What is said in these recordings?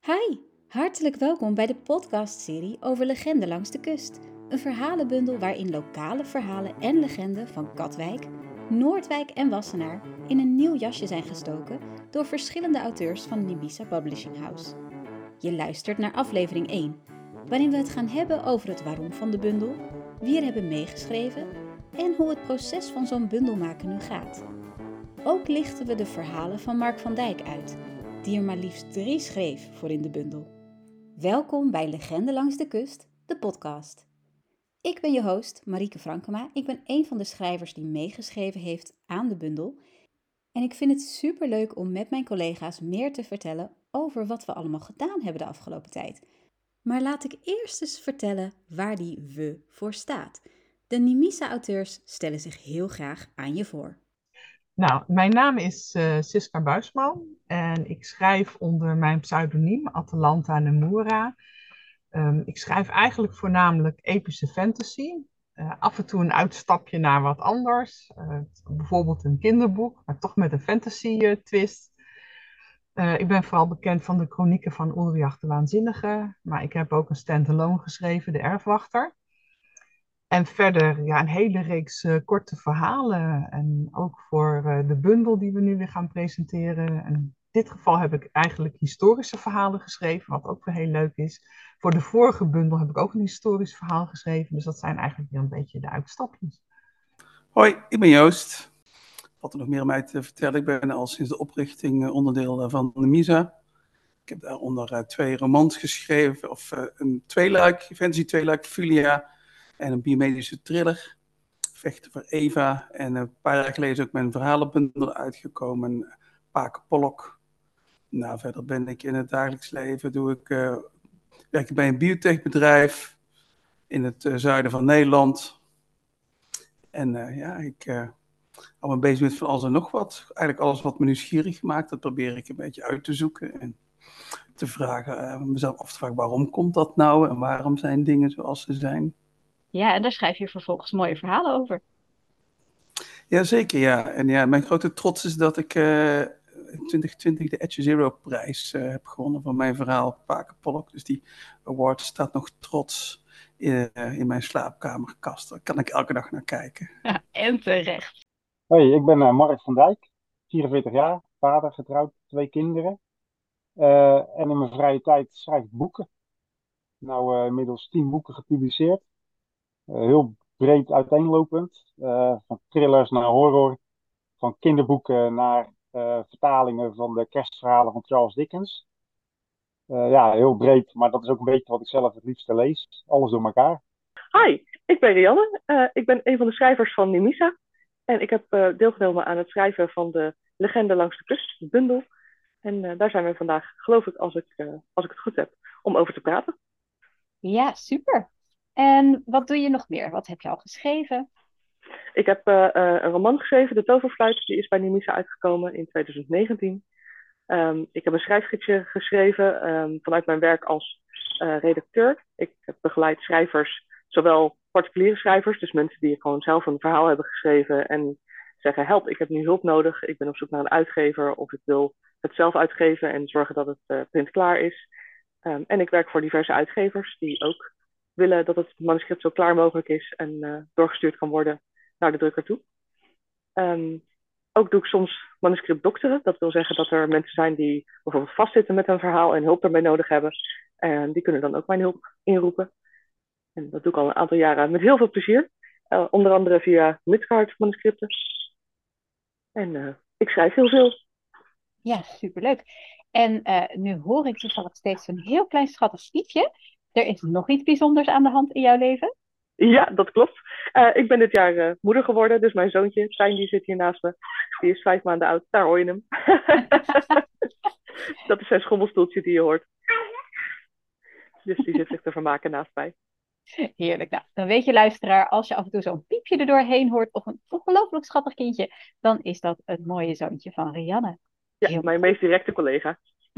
Hi, hartelijk welkom bij de podcastserie over Legenden langs de kust. Een verhalenbundel waarin lokale verhalen en legenden van Katwijk, Noordwijk en Wassenaar in een nieuw jasje zijn gestoken door verschillende auteurs van Nimisa Publishing House. Je luistert naar aflevering 1, waarin we het gaan hebben over het waarom van de bundel, wie er hebben meegeschreven en hoe het proces van zo'n bundel maken nu gaat. Ook lichten we de verhalen van Mark van Dijk uit, die er maar liefst 3 schreef voor in de bundel. Welkom bij Legenden langs de kust, de podcast. Ik ben je host, Marieke Frankema. Ik ben een van de schrijvers die meegeschreven heeft aan de bundel. En ik vind het superleuk om met mijn collega's meer te vertellen over wat we allemaal gedaan hebben de afgelopen tijd. Maar laat ik eerst eens vertellen waar die we voor staat. De Nimisa-auteurs stellen zich heel graag aan je voor. Nou, mijn naam is Siska Buisman en ik schrijf onder mijn pseudoniem Atalanta Nemura. Ik schrijf eigenlijk voornamelijk epische fantasy. Af en toe een uitstapje naar wat anders. Bijvoorbeeld een kinderboek, maar toch met een fantasy twist. Ik ben vooral bekend van de kronieken van Ulriach de Waanzinnige, maar ik heb ook een standalone geschreven, De Erfwachter. En verder ja, een hele reeks korte verhalen. En ook voor de bundel die we nu weer gaan presenteren. En in dit geval heb ik eigenlijk historische verhalen geschreven, wat ook weer heel leuk is. Voor de vorige bundel heb ik ook een historisch verhaal geschreven. Dus dat zijn eigenlijk weer een beetje de uitstapjes. Hoi, ik ben Joost. Wat er nog meer om mij te vertellen. Ik ben al sinds de oprichting onderdeel van Nimisa. Ik heb daaronder 2 romans geschreven, of een tweeluik, fantasy tweeluik, Fulia, en een biomedische thriller, Vechten voor Eva. En een paar jaar geleden is ook mijn verhalenbundel uitgekomen, Paken Pollock. Nou, verder ben ik in het dagelijks leven, werk ik bij een biotechbedrijf in het zuiden van Nederland. En ik hou me bezig met van alles en nog wat. Eigenlijk alles wat me nieuwsgierig maakt, dat probeer ik een beetje uit te zoeken. En te vragen, mezelf af te vragen, waarom komt dat nou? En waarom zijn dingen zoals ze zijn? Ja, en daar schrijf je vervolgens mooie verhalen over. Jazeker, ja. En ja, mijn grote trots is dat ik in 2020 de Edge Zero prijs heb gewonnen voor mijn verhaal Paken Pollock. Dus die award staat nog trots in mijn slaapkamerkast. Daar kan ik elke dag naar kijken. Ja, en terecht. Hoi, ik ben Mark van Dijk, 44 jaar, vader, getrouwd, 2 kinderen. En in mijn vrije tijd schrijf ik boeken. Nou, inmiddels 10 boeken gepubliceerd. Heel breed uiteenlopend. Van thrillers naar horror, van kinderboeken naar vertalingen van de kerstverhalen van Charles Dickens. Ja, heel breed, maar dat is ook een beetje wat ik zelf het liefste lees. Alles door elkaar. Hi, ik ben Rianne. Ik ben een van de schrijvers van Nimisa. En ik heb deelgenomen aan het schrijven van de Legende langs de kust, de bundel. En daar zijn we vandaag, geloof ik, als ik het goed heb, om over te praten. Ja, super. En wat doe je nog meer? Wat heb je al geschreven? Ik heb een roman geschreven, De Toverfluit. Die is bij Nimisa uitgekomen in 2019. Ik heb een schrijfgidsje geschreven vanuit mijn werk als redacteur. Ik heb begeleid schrijvers, zowel particuliere schrijvers, dus mensen die gewoon zelf een verhaal hebben geschreven en zeggen, help, ik heb nu hulp nodig. Ik ben op zoek naar een uitgever of ik wil het zelf uitgeven en zorgen dat het printklaar is. En ik werk voor diverse uitgevers die ook willen dat het manuscript zo klaar mogelijk is en doorgestuurd kan worden naar de drukker toe. Ook doe ik soms manuscript dokteren. Dat wil zeggen dat er mensen zijn die bijvoorbeeld vastzitten met een verhaal en hulp ermee nodig hebben. En die kunnen dan ook mijn hulp inroepen. En dat doe ik al een aantal jaren met heel veel plezier. Onder andere via Midgard manuscripten. En ik schrijf heel veel. Ja, superleuk. En nu hoor ik toevallig steeds een heel klein schattig piepje. Er is nog iets bijzonders aan de hand in jouw leven? Ja, dat klopt. Ik ben dit jaar moeder geworden. Dus mijn zoontje, Stijn, die zit hier naast me. Die is 5 maanden oud. Daar hoor je hem. Dat is zijn schommelstoeltje die je hoort. Dus die zit zich te vermaken naast mij. Heerlijk. Nou, dan weet je, luisteraar, als je af en toe zo'n piepje er doorheen hoort of een ongelooflijk schattig kindje, dan is dat het mooie zoontje van Rianne. Ja, mijn meest directe collega.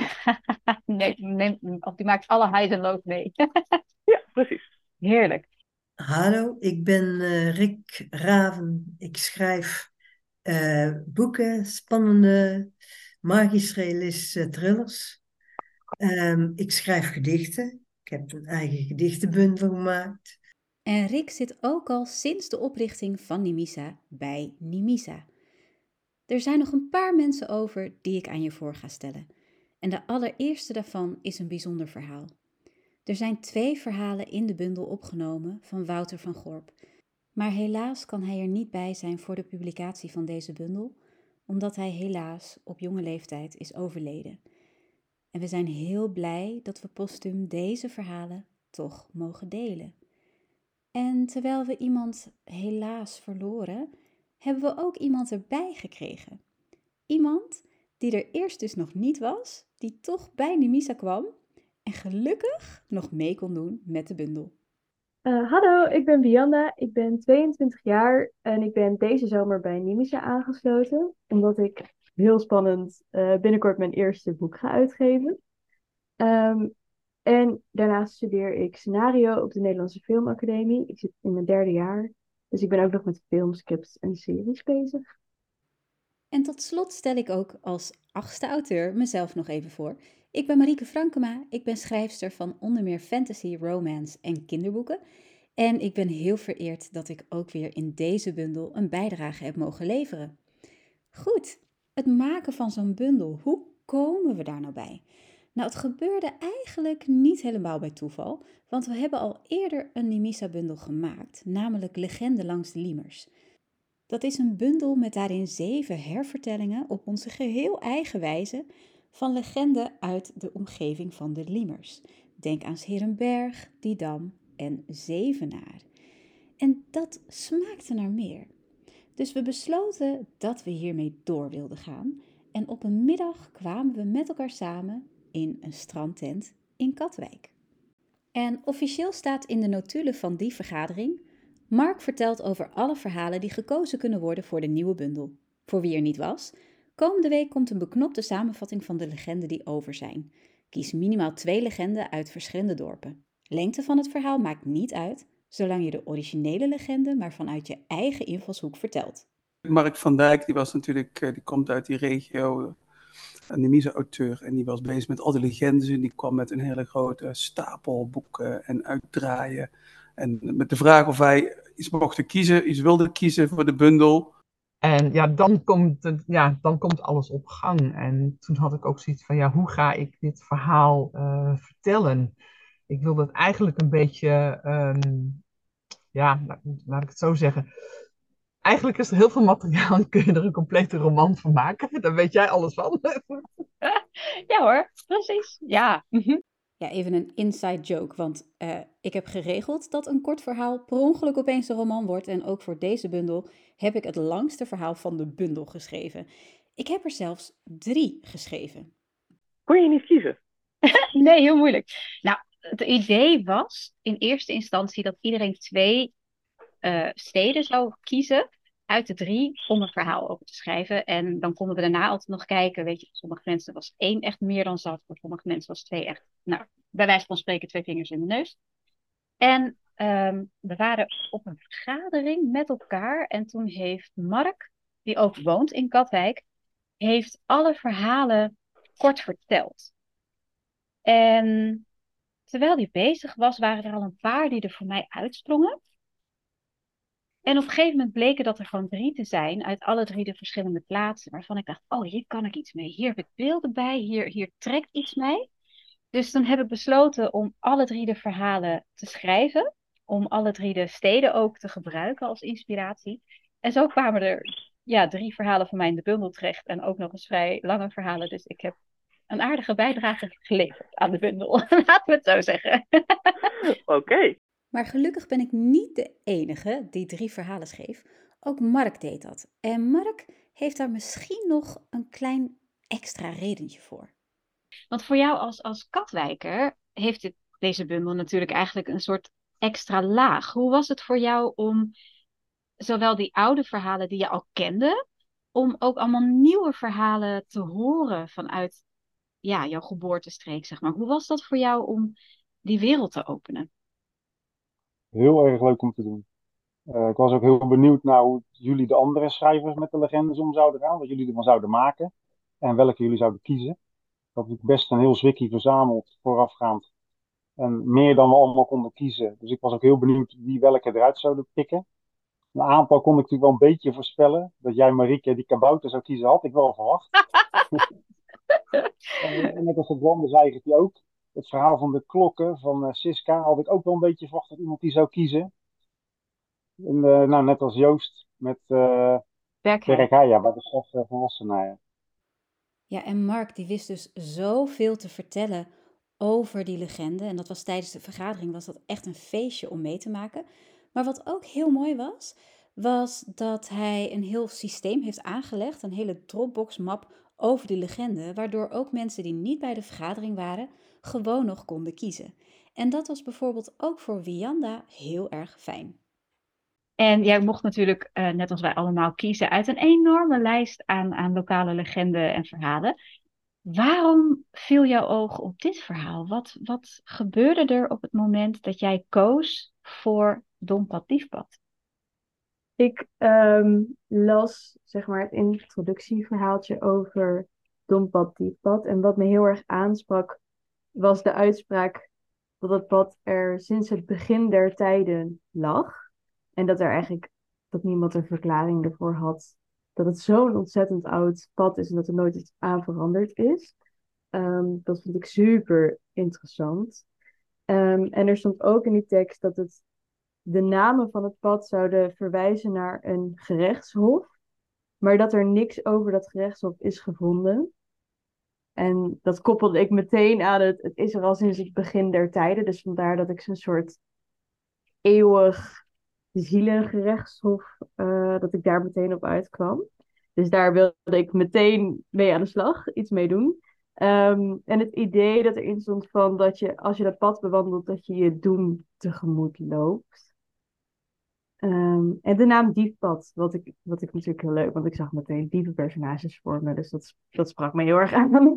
Nee, of die maakt alle highs en lows mee. Ja, precies. Heerlijk. Hallo, ik ben Rick Raven. Ik schrijf boeken, spannende, magisch-realistische thrillers. Ik schrijf gedichten. Ik heb een eigen gedichtenbundel gemaakt. En Rick zit ook al sinds de oprichting van Nimisa bij Nimisa. Er zijn nog een paar mensen over die ik aan je voor ga stellen. En de allereerste daarvan is een bijzonder verhaal. Er zijn 2 verhalen in de bundel opgenomen van Wouter van Gorp. Maar helaas kan hij er niet bij zijn voor de publicatie van deze bundel, omdat hij helaas op jonge leeftijd is overleden. En we zijn heel blij dat we postuum deze verhalen toch mogen delen. En terwijl we iemand helaas verloren, hebben we ook iemand erbij gekregen. Iemand die er eerst dus nog niet was, die toch bij Nimisa kwam en gelukkig nog mee kon doen met de bundel. Hallo, ik ben Vianda, ik ben 22 jaar en ik ben deze zomer bij Nimisa aangesloten, omdat ik heel spannend binnenkort mijn eerste boek ga uitgeven. En daarnaast studeer ik scenario op de Nederlandse Filmacademie. Ik zit in mijn 3e jaar, dus ik ben ook nog met filmscripts en series bezig. En tot slot stel ik ook als 8e auteur mezelf nog even voor. Ik ben Marieke Frankema, ik ben schrijfster van onder meer fantasy, romance en kinderboeken. En ik ben heel vereerd dat ik ook weer in deze bundel een bijdrage heb mogen leveren. Goed, het maken van zo'n bundel, hoe komen we daar nou bij? Nou, het gebeurde eigenlijk niet helemaal bij toeval, want we hebben al eerder een Nimisa-bundel gemaakt, namelijk Legende langs de Liemers. Dat is een bundel met daarin 7 hervertellingen op onze geheel eigen wijze van legenden uit de omgeving van de Liemers. Denk aan 's Heerenberg, Didam en Zevenaar. En dat smaakte naar meer. Dus we besloten dat we hiermee door wilden gaan en op een middag kwamen we met elkaar samen in een strandtent in Katwijk. En officieel staat in de notulen van die vergadering: Mark vertelt over alle verhalen die gekozen kunnen worden voor de nieuwe bundel. Voor wie er niet was, komende week komt een beknopte samenvatting van de legenden die over zijn. Kies minimaal 2 legenden uit verschillende dorpen. Lengte van het verhaal maakt niet uit, zolang je de originele legende maar vanuit je eigen invalshoek vertelt. Mark van Dijk, die komt uit die regio, een Nimisa-auteur. En die was bezig met al die legendes. En die kwam met een hele grote stapel boeken en uitdraaien. En met de vraag of hij iets wilde kiezen voor de bundel. En dan komt alles op gang. En toen had ik ook zoiets van, hoe ga ik dit verhaal vertellen? Ik wilde het eigenlijk een beetje, laat ik het zo zeggen. Eigenlijk is er heel veel materiaal en kun je er een complete roman van maken. Daar weet jij alles van. Ja hoor, precies. Ja. Ja, even een inside joke, want ik heb geregeld dat een kort verhaal per ongeluk opeens een roman wordt. En ook voor deze bundel heb ik het langste verhaal van de bundel geschreven. Ik heb er zelfs 3 geschreven. Kon je niet kiezen? Nee, heel moeilijk. Nou, het idee was in eerste instantie dat iedereen 2 steden zou kiezen uit de 3 om een verhaal over te schrijven. En dan konden we daarna altijd nog kijken, weet je, voor sommige mensen was 1 echt meer dan zat, voor sommige mensen was 2 echt, nou, bij wijze van spreken 2 vingers in de neus. En we waren op een vergadering met elkaar en toen heeft Mark, die ook woont in Katwijk, heeft alle verhalen kort verteld. En terwijl hij bezig was, waren er al een paar die er voor mij uitsprongen. En op een gegeven moment bleken dat er gewoon 3 te zijn uit alle 3 de verschillende plaatsen. Waarvan ik dacht, oh, hier kan ik iets mee. Hier heb ik beelden bij, hier trekt iets mee. Dus toen heb ik besloten om alle 3 de verhalen te schrijven. Om alle 3 de steden ook te gebruiken als inspiratie. En zo kwamen er 3 verhalen van mij in de bundel terecht. En ook nog eens vrij lange verhalen. Dus ik heb een aardige bijdrage geleverd aan de bundel. Laten we het zo zeggen. Oké. Maar gelukkig ben ik niet de enige die 3 verhalen schreef. Ook Mark deed dat. En Mark heeft daar misschien nog een klein extra redentje voor. Want voor jou als Katwijker heeft deze bundel natuurlijk eigenlijk een soort extra laag. Hoe was het voor jou om zowel die oude verhalen die je al kende, om ook allemaal nieuwe verhalen te horen vanuit jouw geboortestreek, zeg maar. Hoe was dat voor jou om die wereld te openen? Heel erg leuk om te doen. Ik was ook heel benieuwd naar hoe jullie de andere schrijvers met de legendes om zouden gaan. Wat jullie ervan zouden maken. En welke jullie zouden kiezen. had ik best een heel zwikkie verzameld voorafgaand. En meer dan we allemaal konden kiezen. Dus ik was ook heel benieuwd wie welke eruit zouden pikken. Een aantal kon ik natuurlijk wel een beetje voorspellen. Dat jij, Marieke, die kabouter zou kiezen, had ik wel verwacht. En net als het blonde zei ik die ook. Het verhaal van de klokken van Siska had ik ook wel een beetje verwacht dat iemand die zou kiezen. En, nou, net als Joost met Werkhuis. Berkhaya, bij de stad volwassenen. Ja, en Mark die wist dus zoveel te vertellen over die legende. En dat was tijdens de vergadering was dat echt een feestje om mee te maken. Maar wat ook heel mooi was, was dat hij een heel systeem heeft aangelegd, een hele Dropbox-map over die legende, waardoor ook mensen die niet bij de vergadering waren, gewoon nog konden kiezen. En dat was bijvoorbeeld ook voor Wianda heel erg fijn. En jij mocht natuurlijk, net als wij allemaal, kiezen uit een enorme lijst aan lokale legenden en verhalen. Waarom viel jouw oog op dit verhaal? Wat gebeurde er op het moment dat jij koos voor Dompad Diefpad? Ik las zeg maar het introductieverhaaltje over Dompad Diefpad. En wat me heel erg aansprak was de uitspraak dat het pad er sinds het begin der tijden lag. En dat niemand een verklaring ervoor had dat het zo'n ontzettend oud pad is en dat er nooit iets aan veranderd is. Dat vond ik super interessant. En er stond ook in die tekst dat de namen van het pad zouden verwijzen naar een gerechtshof, maar dat er niks over dat gerechtshof is gevonden. En dat koppelde ik meteen aan het is er al sinds het begin der tijden. Dus vandaar dat ik zo'n soort eeuwig zielengerechtshof, dat ik daar meteen op uitkwam. Dus daar wilde ik meteen mee aan de slag, iets mee doen. En het idee dat erin stond van dat je, als je dat pad bewandelt, dat je je doem tegemoet loopt. En de naam Diefpad, wat ik natuurlijk heel leuk, want ik zag meteen dievenpersonages voor me, dus dat sprak me heel erg aan.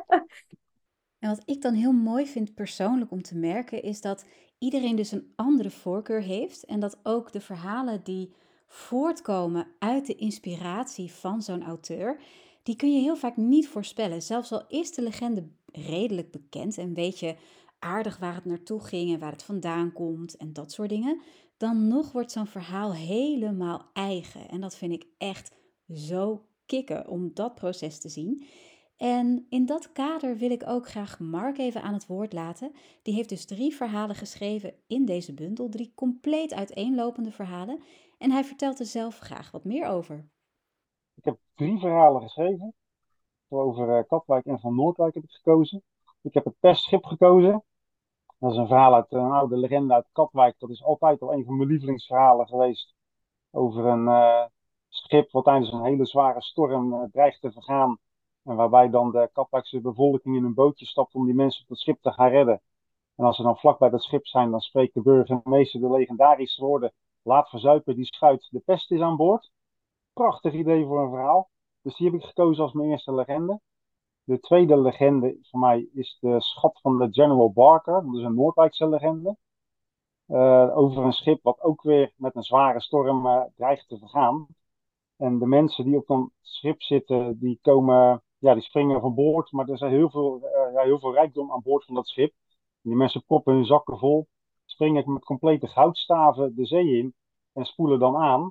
En wat ik dan heel mooi vind persoonlijk om te merken, is dat iedereen dus een andere voorkeur heeft. En dat ook de verhalen die voortkomen uit de inspiratie van zo'n auteur, die kun je heel vaak niet voorspellen. Zelfs al is de legende redelijk bekend en weet je aardig waar het naartoe ging en waar het vandaan komt en dat soort dingen, dan nog wordt zo'n verhaal helemaal eigen. En dat vind ik echt zo kicken om dat proces te zien. En in dat kader wil ik ook graag Mark even aan het woord laten. Die heeft dus 3 verhalen geschreven in deze bundel, 3 compleet uiteenlopende verhalen. En hij vertelt er zelf graag wat meer over. Ik heb 3 verhalen geschreven. Over Katwijk en Van Noordwijk heb ik gekozen. Ik heb het Pestschip gekozen. Dat is een verhaal uit een oude legende uit Katwijk. Dat is altijd al een van mijn lievelingsverhalen geweest. Over een schip wat tijdens een hele zware storm dreigt te vergaan. En waarbij dan de Katwijkse bevolking in een bootje stapt om die mensen op het schip te gaan redden. En als ze dan vlakbij dat schip zijn, dan spreekt de burgemeester de legendarische woorden: laat verzuipen die schuit, de pest is aan boord. Prachtig idee voor een verhaal. Dus die heb ik gekozen als mijn eerste legende. De tweede legende voor mij is de schat van de General Barker. Dat is een Noordwijkse legende. Over een schip wat ook weer met een zware storm dreigt te vergaan. En de mensen die op dat schip zitten, die komen, ja, die springen van boord. Maar er is heel veel rijkdom aan boord van dat schip. En die mensen proppen hun zakken vol, springen met complete goudstaven de zee in en spoelen dan aan.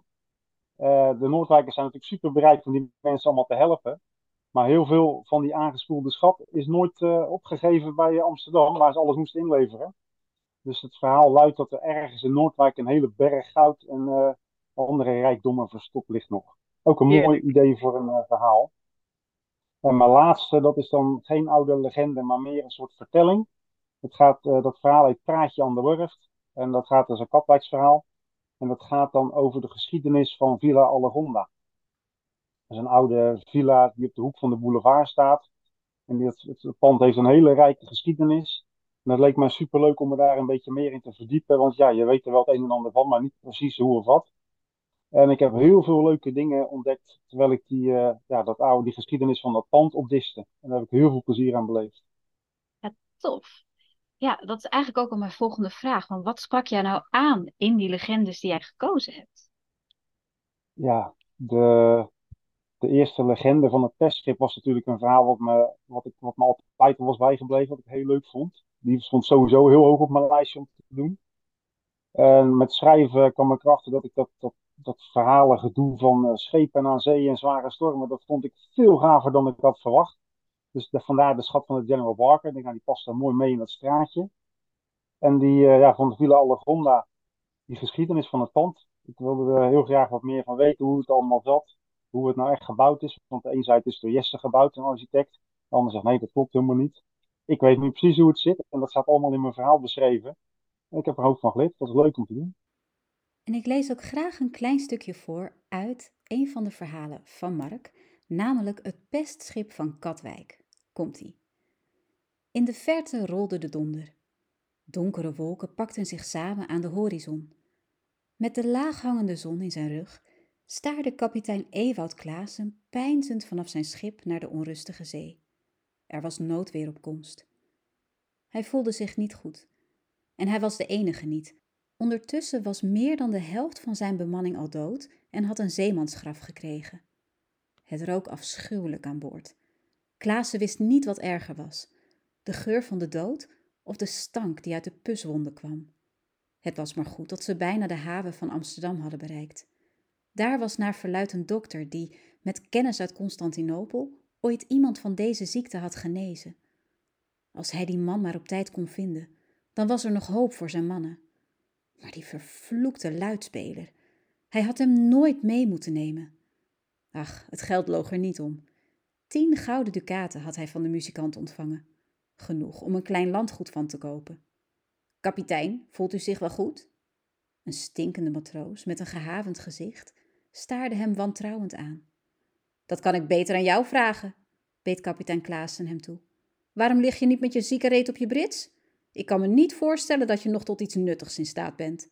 De Noordwijkers zijn natuurlijk super bereid om die mensen allemaal te helpen. Maar heel veel van die aangespoelde schat is nooit opgegeven bij Amsterdam, waar ze alles moesten inleveren. Dus het verhaal luidt dat er ergens in Noordwijk een hele berg goud en andere rijkdommen verstopt ligt nog. Ook een mooi idee voor een verhaal. En mijn laatste, dat is dan geen oude legende, maar meer een soort vertelling. Dat verhaal heet Praatje aan de Wurft. En dat gaat als een Katwijksverhaal. En dat gaat dan over de geschiedenis van Villa Allegonda. Dat is een oude villa die op de hoek van de boulevard staat. En het pand heeft een hele rijke geschiedenis. En dat leek mij superleuk om me daar een beetje meer in te verdiepen. Want ja, je weet er wel het een en ander van, maar niet precies hoe of wat. En ik heb heel veel leuke dingen ontdekt terwijl ik die geschiedenis van dat pand opdiste. En daar heb ik heel veel plezier aan beleefd. Ja, tof. Ja, dat is eigenlijk ook al mijn volgende vraag. Want wat sprak jij nou aan in die legendes die jij gekozen hebt? Ja, de De eerste legende van het testschip was natuurlijk een verhaal wat me altijd was bijgebleven, wat ik heel leuk vond. Die stond sowieso heel hoog op mijn lijstje om te doen. En met schrijven kwam ik erachter dat ik dat verhalengedoe van schepen aan zee en zware stormen, dat vond ik veel gaver dan ik had verwacht. Dus vandaar de schat van de General Barker. Ik denk, nou, die past daar mooi mee in dat straatje. En van de Villa Allegronda, die geschiedenis van het pand. Ik wilde er heel graag wat meer van weten hoe het allemaal zat. Hoe het nou echt gebouwd is. Want de een zei het is door Jesse gebouwd, een architect. De ander zegt nee, dat klopt helemaal niet. Ik weet nu precies hoe het zit. En dat staat allemaal in mijn verhaal beschreven. En ik heb er hoop van geleerd. Dat is leuk om te doen. En ik lees ook graag een klein stukje voor uit een van de verhalen van Mark, namelijk het pestschip van Katwijk. Komt-ie. In de verte rolde de donder. Donkere wolken pakten zich samen aan de horizon. Met de laaghangende zon in zijn rug staarde kapitein Ewout Klaassen peinzend vanaf zijn schip naar de onrustige zee. Er was noodweer op komst. Hij voelde zich niet goed. En hij was de enige niet. Ondertussen was meer dan de helft van zijn bemanning al dood en had een zeemansgraf gekregen. Het rook afschuwelijk aan boord. Klaassen wist niet wat erger was: de geur van de dood of de stank die uit de puswonden kwam. Het was maar goed dat ze bijna de haven van Amsterdam hadden bereikt. Daar was naar verluidt een dokter die, met kennis uit Constantinopel, ooit iemand van deze ziekte had genezen. Als hij die man maar op tijd kon vinden, dan was er nog hoop voor zijn mannen. Maar die vervloekte luidspeler, hij had hem nooit mee moeten nemen. Ach, het geld loog er niet om. 10 gouden dukaten had hij van de muzikant ontvangen. Genoeg om een klein landgoed van te kopen. Kapitein, voelt u zich wel goed? Een stinkende matroos met een gehavend gezicht staarde hem wantrouwend aan. Dat kan ik beter aan jou vragen, beet kapitein Klaassen hem toe. Waarom lig je niet met je zieke reet op je brits? Ik kan me niet voorstellen dat je nog tot iets nuttigs in staat bent.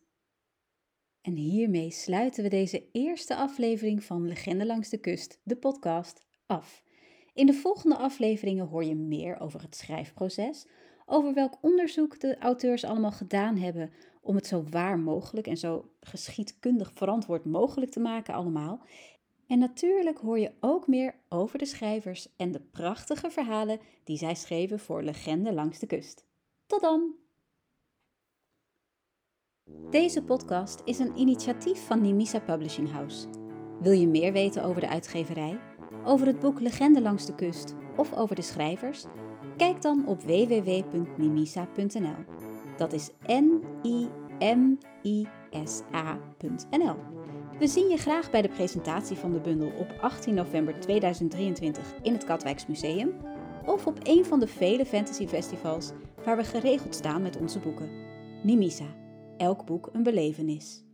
En hiermee sluiten we deze eerste aflevering van Legende langs de kust, de podcast, af. In de volgende afleveringen hoor je meer over het schrijfproces, over welk onderzoek de auteurs allemaal gedaan hebben om het zo waar mogelijk en zo geschiedkundig verantwoord mogelijk te maken allemaal. En natuurlijk hoor je ook meer over de schrijvers en de prachtige verhalen die zij schreven voor Legende langs de kust. Tot dan! Deze podcast is een initiatief van Nimisa Publishing House. Wil je meer weten over de uitgeverij, over het boek Legende langs de kust of over de schrijvers? Kijk dan op www.nimisa.nl. Dat is NIMISA.nl. We zien je graag bij de presentatie van de bundel op 18 november 2023 in het Katwijks Museum of op een van de vele fantasyfestivals waar we geregeld staan met onze boeken. Nimisa. Elk boek een belevenis.